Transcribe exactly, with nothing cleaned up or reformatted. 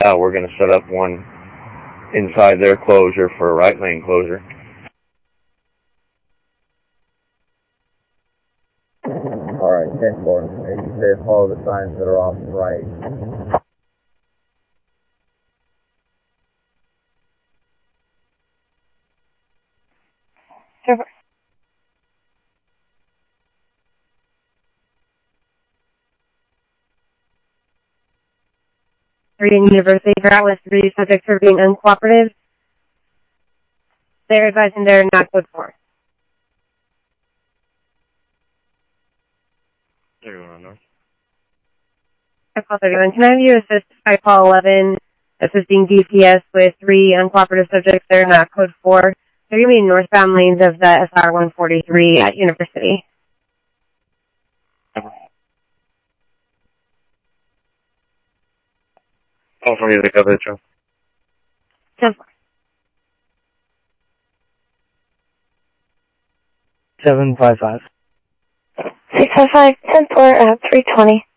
Uh, we're going to set up one inside their closure for a right lane closure. Alright, ten four. They follow the signs that are off the right. Server. Reading University Route with three subjects are being uncooperative. They're advising they're not code four. They're going on north. five call thirty-one. Can I have you assist five call eleven, assisting D P S with three uncooperative subjects that are not code four? They're going to be northbound lanes of the S R one forty-three at University. Call from you to cover the truck. ten four. seven five five. six five five, ten four, uh, three twenty.